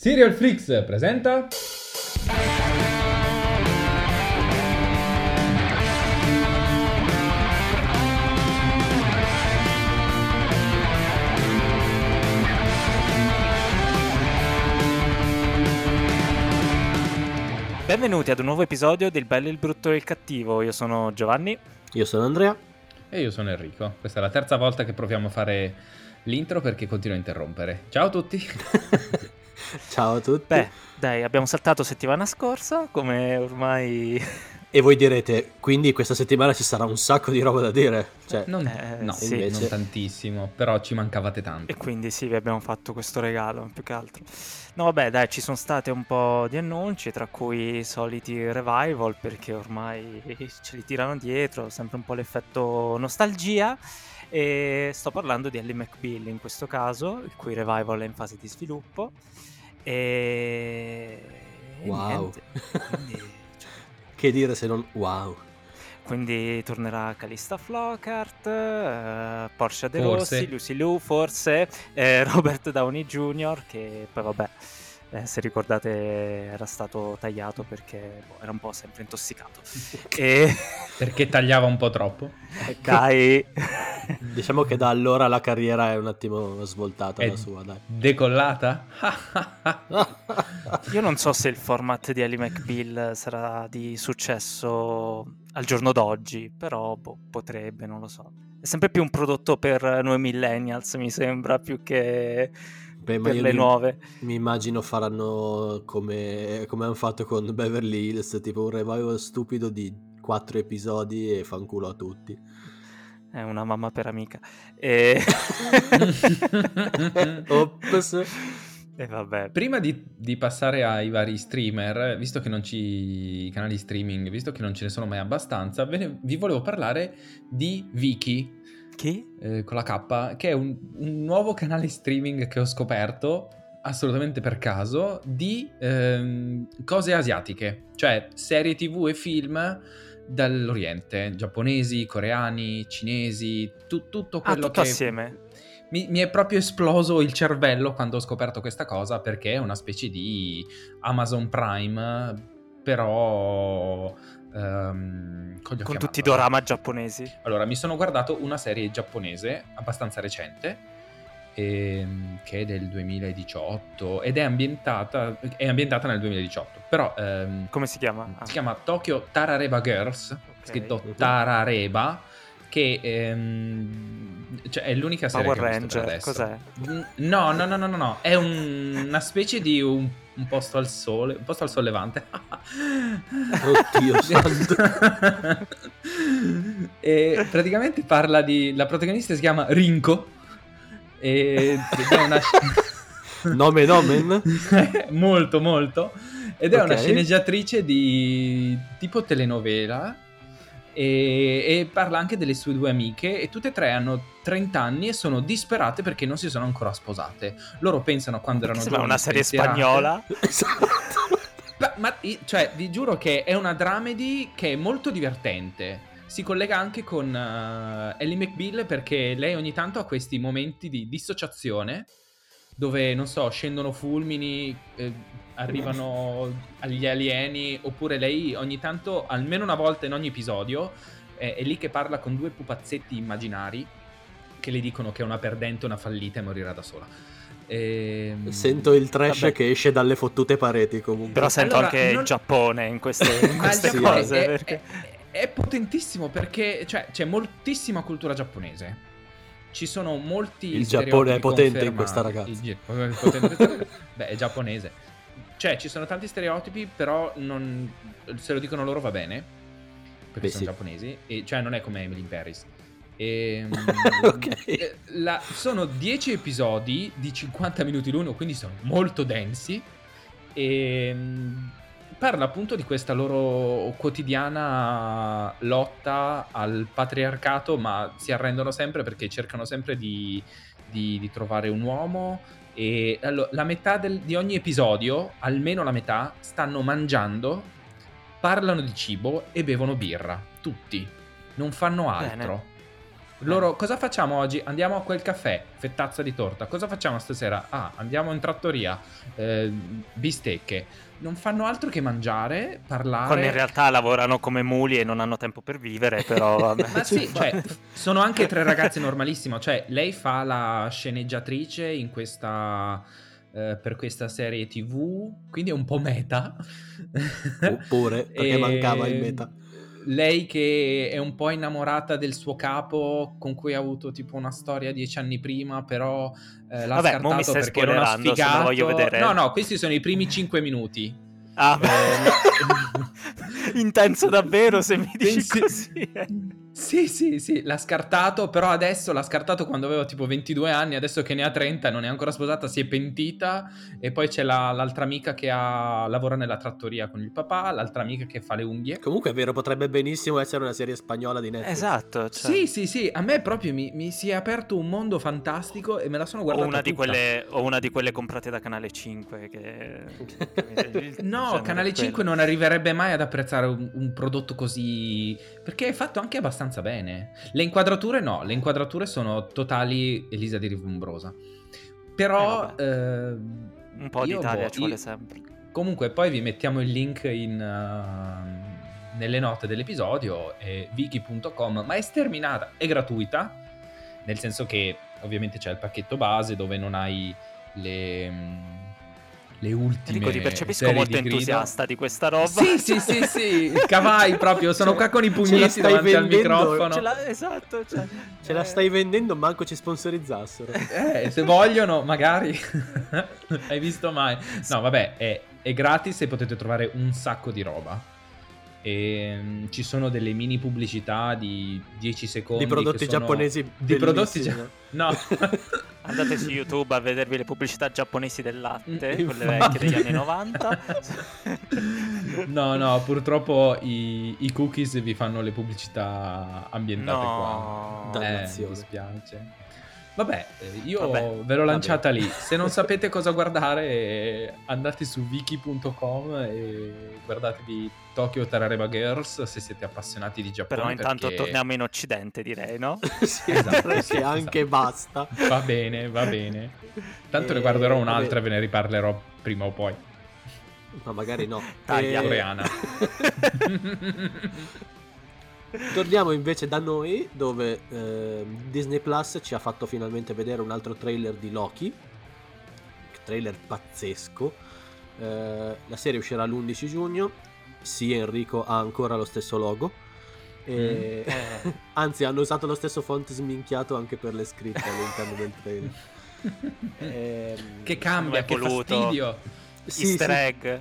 Serial Flix presenta... Benvenuti ad un nuovo episodio del Bello, il Brutto e il Cattivo. Io sono Giovanni. Io sono Andrea. E io sono Enrico. Questa è la terza volta che proviamo a fare l'intro perché continuo a interrompere. Ciao a tutti. Ciao a tutti. Beh, dai, abbiamo saltato settimana scorsa, come ormai... E voi direte, quindi questa settimana ci sarà un sacco di roba da dire? Cioè, No, sì. invece... non tantissimo, però ci mancavate tanto. E quindi sì, vi abbiamo fatto questo regalo, più che altro. No, vabbè, dai, ci sono state un po' di annunci, tra cui i soliti revival, perché ormai ce li tirano dietro, sempre un po' l'effetto nostalgia. E sto parlando di Ally McBeal in questo caso, il cui revival è in fase di sviluppo. E Wow. niente, quindi, cioè, Che dire se non wow. quindi tornerà Calista Flockhart, Portia De Forse. Rossi, Lucy Liu, forse, Robert Downey Jr., che poi vabbè, se ricordate era stato tagliato perché era un po' sempre intossicato. E... Perché tagliava un po' troppo. Dai! Diciamo che da allora la carriera è un attimo svoltata È la sua, dai. decollata? Io non so se il format di Ally McBeal sarà di successo al giorno d'oggi, però potrebbe, non lo so. È sempre più un prodotto per noi millennials, mi sembra, più che Beh, ma per io le nuove. mi immagino faranno come hanno fatto con Beverly Hills, tipo un revival stupido di 4 episodi e fanculo a tutti. È una mamma per amica. E... Ops. E vabbè. Prima di passare ai vari streamer, visto che i canali streaming, visto che non ce ne sono mai abbastanza, vi volevo parlare di Viki, Chi? con la K, che è un nuovo canale streaming che ho scoperto assolutamente per caso di cose asiatiche, cioè serie TV e film dall'Oriente, giapponesi, coreani, cinesi, tutto quello tutto che... assieme. Mi è proprio esploso il cervello quando ho scoperto questa cosa, perché è una specie di Amazon Prime, però... Con tutti i dorama giapponesi. Allora, mi sono guardato una serie giapponese abbastanza recente, che è del 2018, ed è ambientata nel 2018, però... Come si chiama? Si chiama Tokyo Tarareba Girls, scritto Mhm. Tarareba, che cioè è l'unica serie Power che ho visto per Ranger, adesso. cos'è? No, è una specie di un posto al sole, un posto al sollevante. Oddio santo. E praticamente parla di... La protagonista si chiama Rinko, ed è una... Nomen? molto, ed è una Ok. sceneggiatrice di tipo telenovela, e parla anche delle sue due amiche, e tutte e tre hanno 30 anni e sono disperate perché non si sono ancora sposate. Loro pensano quando erano Sembra giovani, una serie spensierate. spagnola. Esatto. Cioè, vi giuro che è una dramedy che è molto divertente. Si collega anche con Ally McBeal, perché lei ogni tanto ha questi momenti di dissociazione dove, non so, scendono fulmini, arrivano agli alieni, oppure lei ogni tanto, almeno una volta in ogni episodio, è lì che parla con due pupazzetti immaginari che le dicono che è una perdente, una fallita e morirà da sola. Sento il trash Vabbè. che esce dalle fottute pareti comunque. Però sento Allora, anche il Giappone in queste Ma il Sì, Giappone cose. Perché... è potentissimo, perché cioè, c'è moltissima cultura giapponese. Ci sono molti Il Giappone è stereotipi potente in questa confermati. ragazza. Il Giappone è potente in questa ragazza. Beh, è giapponese. Cioè, ci sono tanti stereotipi, però non, se lo dicono loro va bene, perché Beh, sono sì. giapponesi. E, cioè, non è come Emily in Paris. Ok. Sono 10 episodi di 50 minuti l'uno, quindi sono molto densi. E parla appunto di questa loro quotidiana lotta al patriarcato, ma si arrendono sempre perché cercano sempre di trovare un uomo. E allora, la metà di ogni episodio, almeno la metà, stanno mangiando, parlano di cibo e bevono birra. Tutti. Non fanno altro. Loro, cosa facciamo oggi? Andiamo a quel caffè, fettazza di torta. Cosa facciamo stasera? Ah, andiamo in trattoria, bistecche. Non fanno altro che mangiare, parlare. Quando in realtà lavorano come muli e non hanno tempo per vivere, però vabbè. Ma sì, cioè, sono anche tre ragazze normalissime. Cioè, lei fa la sceneggiatrice in questa... per questa serie TV, quindi è un po' meta. Oppure, perché mancava il meta. Lei che è un po' innamorata del suo capo, con cui ha avuto tipo una storia 10 anni prima, però l'ha Vabbè, mo mi scartato stai perché era una spoilerando, se me lo sfigato. voglio vedere. No, questi sono i primi 5 minuti. Ah, intenso davvero se mi dici Sì. così. Sì, l'ha scartato, però adesso l'ha scartato quando avevo tipo 22 anni, adesso che ne ha 30, non è ancora sposata, si è pentita, e poi c'è l'altra amica che lavora nella trattoria con il papà, l'altra amica che fa le unghie. Comunque è vero, potrebbe benissimo essere una serie spagnola di Netflix. Esatto, cioè. Sì, a me proprio mi si è aperto un mondo fantastico e me la sono guardata O una di quelle comprate da Canale 5 che No, Canale 5 non arriverebbe mai ad apprezzare un prodotto così, perché è fatto anche abbastanza bene. Le inquadrature sono totali Elisa di Rivombrosa. Però un po' d'Italia ci vuole sempre. Comunque poi vi mettiamo il link nelle note dell'episodio, wiki.com, ma è sterminata, è gratuita, nel senso che ovviamente c'è il pacchetto base dove non hai le ultime. Enrico, ti percepisco molto entusiasta di questa roba. Sì, cavai proprio, sono qua con i pugneti davanti al microfono. Esatto, ce la stai vendendo, manco ci sponsorizzassero. Se vogliono, magari. Hai visto mai? No, vabbè, è gratis e potete trovare un sacco di roba. E ci sono delle mini pubblicità di 10 secondi di prodotti giapponesi no. Andate su YouTube a vedervi le pubblicità giapponesi del latte, quelle vecchie degli anni 90. No, purtroppo i cookies vi fanno le pubblicità ambientate qua. Dannazione. Mi dispiace. Vabbè, io ve l'ho lanciata lì. Se non sapete cosa guardare, andate su wiki.com e guardatevi Tokyo Tarareba Girls se siete appassionati di Giappone. Però intanto torniamo in Occidente, direi, no? Sì, esatto, anche basta. Va bene. Tanto ne guarderò un'altra e ve ne riparlerò prima o poi. Ma magari no. Taglia. Coreana. Torniamo invece da noi, dove Disney Plus ci ha fatto finalmente vedere un altro trailer di Loki. Trailer pazzesco. La serie uscirà l'11 giugno. Sì, Enrico ha ancora lo stesso logo. Anzi, hanno usato lo stesso font sminchiato anche per le scritte all'interno del trailer. Che cambia, che fastidio. Easter egg.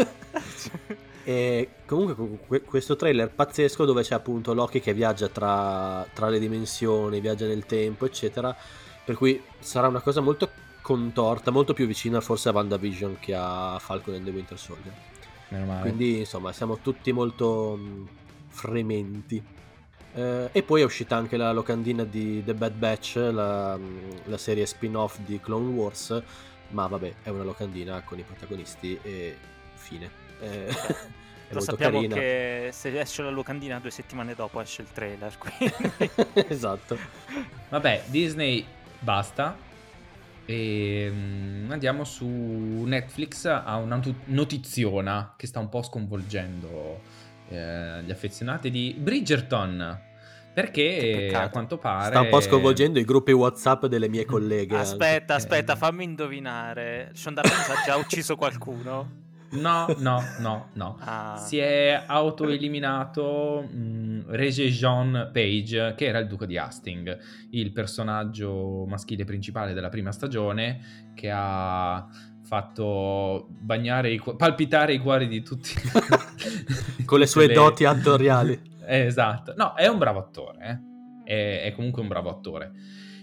E comunque questo trailer pazzesco dove c'è appunto Loki che viaggia tra le dimensioni, viaggia nel tempo eccetera, per cui sarà una cosa molto contorta, molto più vicina forse a WandaVision che a Falcon and the Winter Soldier. Quindi insomma siamo tutti molto frementi. E poi è uscita anche la locandina di The Bad Batch, la serie spin-off di Clone Wars, ma vabbè, è una locandina con i protagonisti e fine. Lo sappiamo carina. Che se esce la locandina 2 settimane dopo esce il trailer, quindi. Esatto. Vabbè, Disney basta e andiamo su Netflix a una notiziona che sta un po' sconvolgendo gli affezionati di Bridgerton, perché a quanto pare sta un po' sconvolgendo i gruppi WhatsApp delle mie colleghe. Aspetta, fammi indovinare. Shonda Rhimes ha già ucciso qualcuno? No. Si è autoeliminato Regé-Jean Page, che era il duca di Hastings, il personaggio maschile principale della prima stagione, che ha fatto palpitare i cuori di tutti con le sue doti attoriali. Esatto. No, è un bravo attore, è comunque un bravo attore.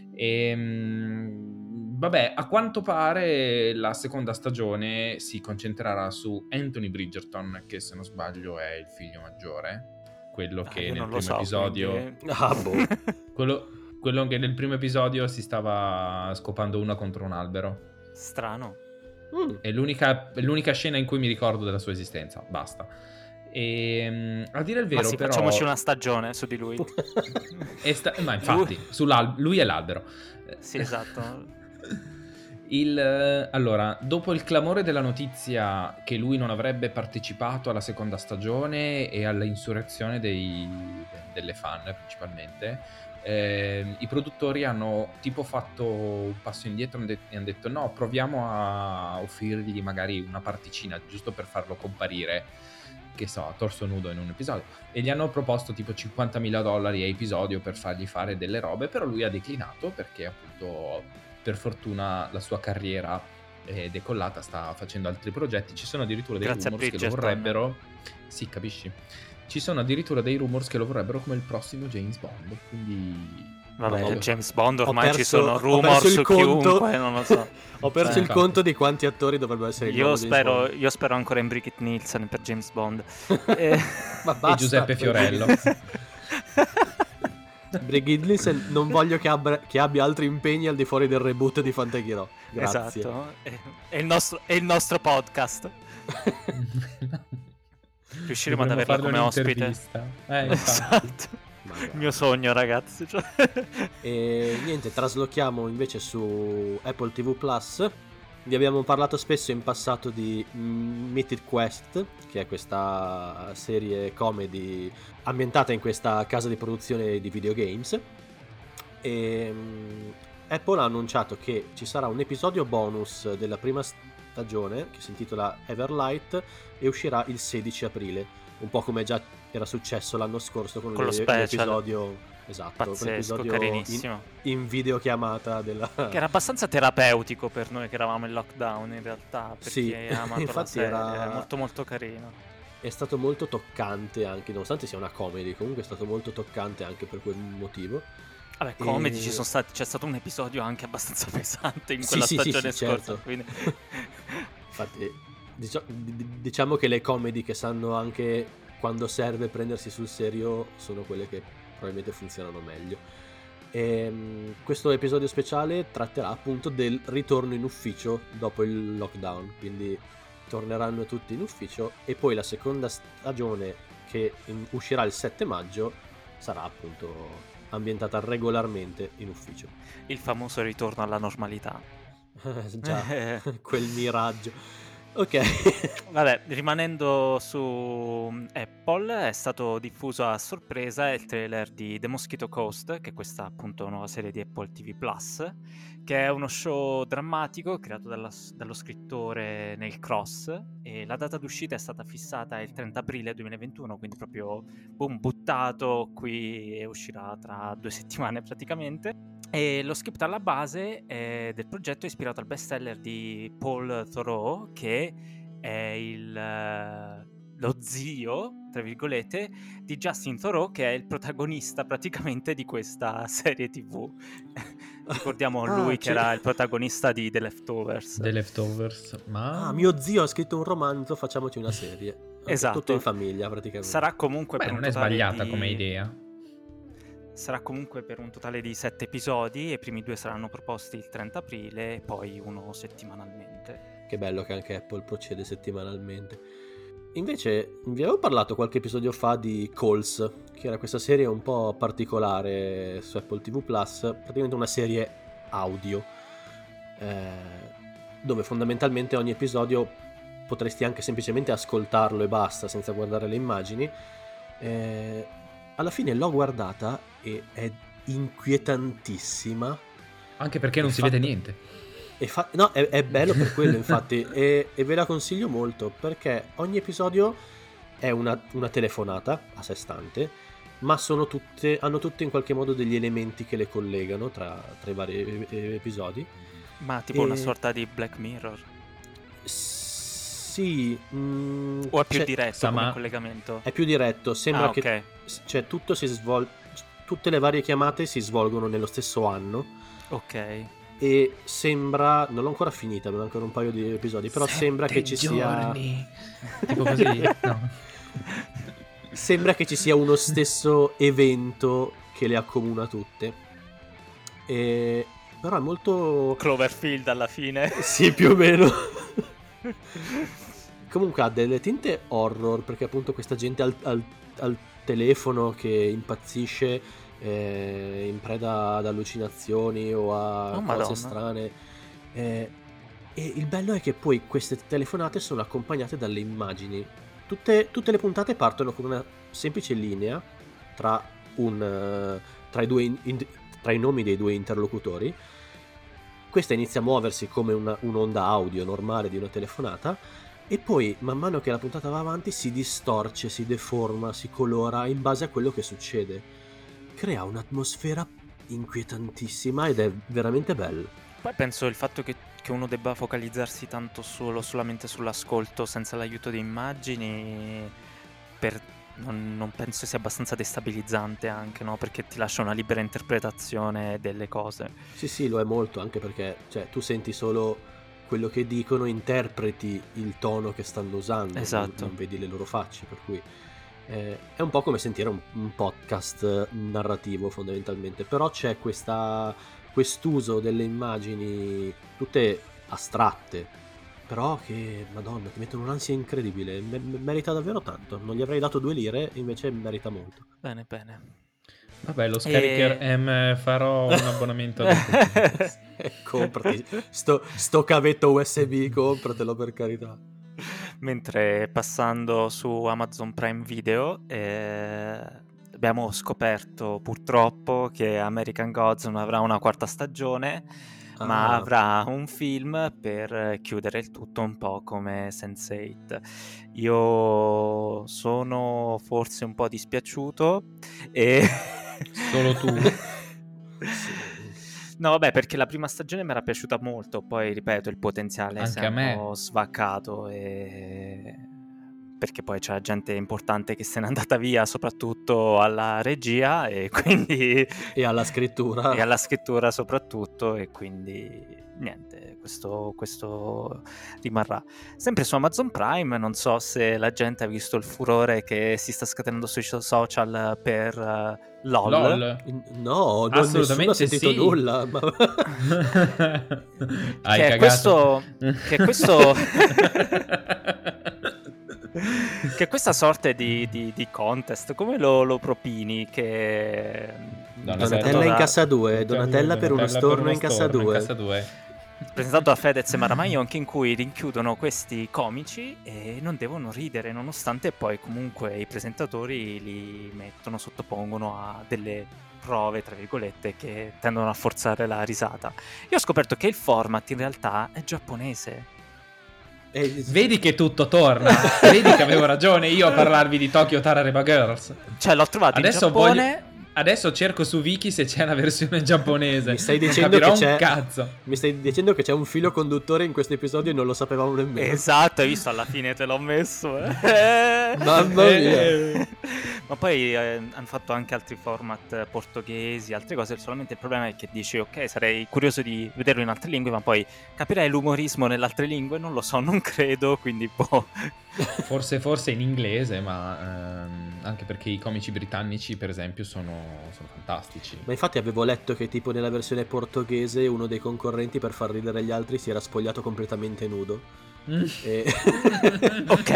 Vabbè, a quanto pare la seconda stagione si concentrerà su Anthony Bridgerton, che se non sbaglio è il figlio maggiore, quello che nel primo episodio quello che nel primo episodio si stava scopando una contro un albero. Strano. È l'unica scena in cui mi ricordo della sua esistenza, basta. E a dire il Ma vero, sì, però, facciamoci una stagione su di lui. ma infatti, lui è l'albero. Sì, esatto. Allora, dopo il clamore della notizia che lui non avrebbe partecipato alla seconda stagione e all'insurrezione delle fan principalmente, i produttori hanno tipo fatto un passo indietro e hanno detto no, proviamo a offrirgli magari una particina giusto per farlo comparire, che so, a torso nudo in un episodio, e gli hanno proposto tipo $50.000 a episodio per fargli fare delle robe, però lui ha declinato perché appunto per fortuna la sua carriera è decollata, sta facendo altri progetti, ci sono addirittura dei Grazie a rumors che lo Bridgerton. vorrebbero, sì, capisci, ci sono addirittura dei rumors che lo vorrebbero come il prossimo James Bond, quindi Vabbè, non lo so. James Bond ormai Ho ci perso- sono ho rumor perso il su conto. chiunque, non lo so. Ho perso Cioè, il conto di quanti attori dovrebbero essere il nuovo James Bond. io spero ancora in Brigitte Nielsen per James Bond. E... Ma basta, E Giuseppe Fiorello. Brigitte Nielsen non voglio che abbia altri impegni al di fuori del reboot di Fantaghirò. Grazie. Esatto, è il nostro podcast. Riusciremo ad Dovremmo averla farle come ospite. un'intervista. Infatti. Esatto. Il mio sogno, ragazzi. Cioè. E niente, traslochiamo invece su Apple TV Plus. Vi abbiamo parlato spesso in passato di Mythic Quest, che è questa serie comedy ambientata in questa casa di produzione di videogames. E Apple ha annunciato che ci sarà un episodio bonus della prima stagione che si intitola Everlight e uscirà il 16 aprile, un po' come già era successo l'anno scorso con lo special. l'episodio. Esatto, Pazzesco, carinissimo. in videochiamata della... Che era abbastanza terapeutico per noi che eravamo in lockdown, in realtà, per Sì, chi ha amato infatti la serie. era Molto molto carino. È stato molto toccante anche, nonostante sia una comedy, comunque è stato molto toccante anche per quel motivo. Vabbè, comedy c'è stato un episodio anche abbastanza pesante in quella Sì, stagione scorsa, certo. quindi... Infatti, diciamo che le comedy che sanno anche quando serve prendersi sul serio sono quelle che probabilmente funzionano meglio. Questo episodio speciale tratterà appunto del ritorno in ufficio dopo il lockdown, quindi torneranno tutti in ufficio, e poi la seconda stagione che uscirà il 7 maggio sarà appunto ambientata regolarmente in ufficio. Il famoso ritorno alla normalità. Già, quel miraggio. Ok. Vabbè, rimanendo su Apple, è stato diffuso a sorpresa il trailer di The Mosquito Coast, che è questa appunto nuova serie di Apple TV Plus, che è uno show drammatico creato dallo scrittore Neil Cross, e la data d'uscita è stata fissata il 30 aprile 2021, quindi proprio boom, buttato qui, e uscirà tra 2 settimane praticamente. E lo script alla base del progetto è ispirato al bestseller di Paul Theroux, che è lo zio, tra virgolette, di Justin Theroux, che è il protagonista praticamente di questa serie TV. Ricordiamo lui che era il protagonista di The Leftovers. The Leftovers, ma... mio zio ha scritto un romanzo, facciamoci una serie. Esatto. Tutto in famiglia praticamente. Sarà comunque per non un è totale sbagliata come idea. Sarà comunque per un totale di 7 episodi, e i primi 2 saranno proposti il 30 aprile e poi uno settimanalmente. Che bello che anche Apple procede settimanalmente. Invece vi avevo parlato qualche episodio fa di Calls, che era questa serie un po' particolare su Apple TV Plus, praticamente una serie audio, dove fondamentalmente ogni episodio potresti anche semplicemente ascoltarlo e basta, senza guardare le immagini. Alla fine l'ho guardata e è inquietantissima. Anche perché non si vede niente. No, è bello per quello, infatti, e ve la consiglio molto, perché ogni episodio è una telefonata a sé stante, ma hanno tutte in qualche modo degli elementi che le collegano tra i vari episodi. Ma tipo una sorta di Black Mirror? Sì. O è più diretto come collegamento? È più diretto, sembra che okay. Cioè tutto tutte le varie chiamate si svolgono nello stesso anno. Ok. E sembra, non l'ho ancora finita, avevo ancora un paio di episodi, però sembra che ci sia tipo così, no. Sembra che ci sia uno stesso evento che le accomuna tutte. Però è molto Cloverfield alla fine. Sì, più o meno. comunque ha delle tinte horror, perché appunto questa gente al telefono che impazzisce in preda ad allucinazioni o a Oh, cose Madonna. strane. E il bello è che poi queste telefonate sono accompagnate dalle immagini. Tutte le puntate partono con una semplice linea tra tra i nomi dei due interlocutori. Questa inizia a muoversi come un'onda audio normale di una telefonata, e poi man mano che la puntata va avanti si distorce, si deforma, si colora in base a quello che succede. Crea un'atmosfera inquietantissima ed è veramente bello. Poi penso il fatto che uno debba focalizzarsi tanto solamente sull'ascolto senza l'aiuto di immagini non penso sia abbastanza destabilizzante anche, no? Perché ti lascia una libera interpretazione delle cose. Sì, lo è molto, anche perché tu senti solo quello che dicono, interpreti il tono che stanno usando, Esatto. non vedi le loro facce, per cui è un po' come sentire un podcast narrativo fondamentalmente, però c'è quest'uso delle immagini tutte astratte, però che, madonna, ti mettono un'ansia incredibile. Merita davvero tanto. Non gli avrei dato 2 lire, invece merita molto. Bene. Vabbè, lo scaricher farò un abbonamento ad Apple Podcast. Comprati sto cavetto USB, compratelo per carità. Mentre passando su Amazon Prime Video abbiamo scoperto purtroppo che American Gods non avrà una 4ª stagione, ma avrà un film per chiudere il tutto, un po' come Sense8. Io sono forse un po' dispiaciuto e Solo tu? No, vabbè, perché la prima stagione mi era piaciuta molto, poi ripeto, il potenziale si Anche è a un me. po' svaccato perché poi c'è gente importante che se n'è andata via, soprattutto alla regia, e quindi e alla scrittura. E alla scrittura soprattutto, e quindi niente, questo rimarrà. Sempre su Amazon Prime, non so se la gente ha visto il furore che si sta scatenando sui social per LOL. No, nessuno Assolutamente ha sentito sì. nulla. Ma... Hai Che cagato. questo che questa sorta di contest, come lo propini? Che Donatella in cassa 2, Donatella per uno storno in cassa 2. Presentato da Fedez e Maramaion, in cui rinchiudono questi comici e non devono ridere, nonostante poi comunque i presentatori li sottopongono a delle prove, tra virgolette, che tendono a forzare la risata. Io ho scoperto che il format in realtà è giapponese. Vedi che tutto torna. Vedi che avevo ragione io a parlarvi di Tokyo Tarareba Girls. Cioè, l'ho trovato in Giappone. Adesso cerco su Wiki se c'è la versione giapponese. Mi stai dicendo non che capirò c'è un cazzo. Mi stai dicendo che c'è un filo conduttore in questo episodio e non lo sapevamo nemmeno. Esatto, hai visto, alla fine te l'ho messo. Mamma mia. Ma poi hanno fatto anche altri format portoghesi, altre cose. Solamente il problema è che dici, ok, sarei curioso di vederlo in altre lingue, ma poi capirei l'umorismo nelle altre lingue? Non lo so, non credo, quindi boh. Forse in inglese, ma anche perché i comici britannici, per esempio, sono fantastici. Ma infatti avevo letto che tipo nella versione portoghese uno dei concorrenti, per far ridere gli altri, si era spogliato completamente nudo. Ok.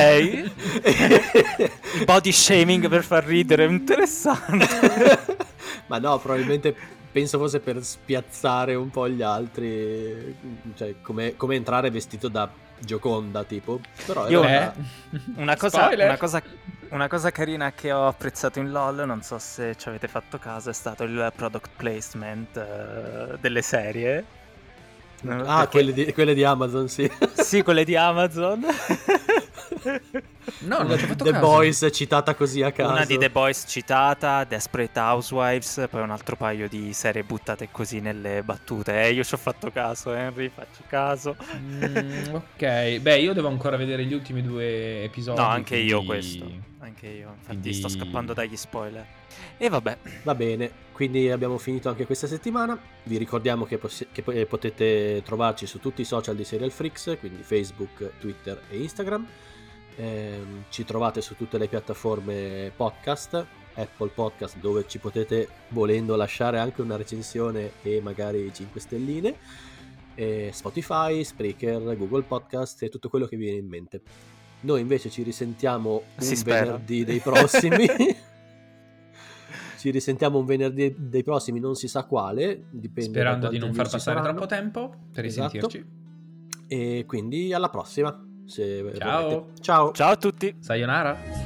Il body shaming per far ridere, interessante. Ma no, probabilmente penso fosse per spiazzare un po' gli altri, cioè come entrare vestito da Gioconda tipo. Però una cosa carina che ho apprezzato in LOL, non so se ci avete fatto caso, è stato il product placement delle serie. Perché... quelle di Amazon, sì. Sì, quelle di Amazon. No, non ci ho fatto The caso. Boys citata così a caso. Una di The Boys citata, Desperate Housewives, poi un altro paio di serie buttate così nelle battute. Io ci ho fatto caso, Henry, faccio caso. Ok, beh, io devo ancora vedere gli ultimi 2 episodi. No, anche io questo. Anche io, infatti sto scappando dagli spoiler. E vabbè. Va bene, quindi abbiamo finito anche questa settimana. Vi ricordiamo che potete trovarci su tutti i social di Serial Freaks, quindi Facebook, Twitter e Instagram. Ci trovate su tutte le piattaforme podcast, Apple Podcast, dove ci potete, volendo, lasciare anche una recensione e magari 5 stelline, Spotify, Spreaker, Google Podcast e tutto quello che vi viene in mente. Noi invece ci risentiamo Si un spera. venerdì dei prossimi. Ci risentiamo un venerdì dei prossimi, non si sa quale, dipende Sperando da di non quante far news ci passare saranno. troppo tempo per Esatto. risentirci. E quindi alla prossima, se vorrete. Ciao. Ciao. Ciao a tutti. Sayonara.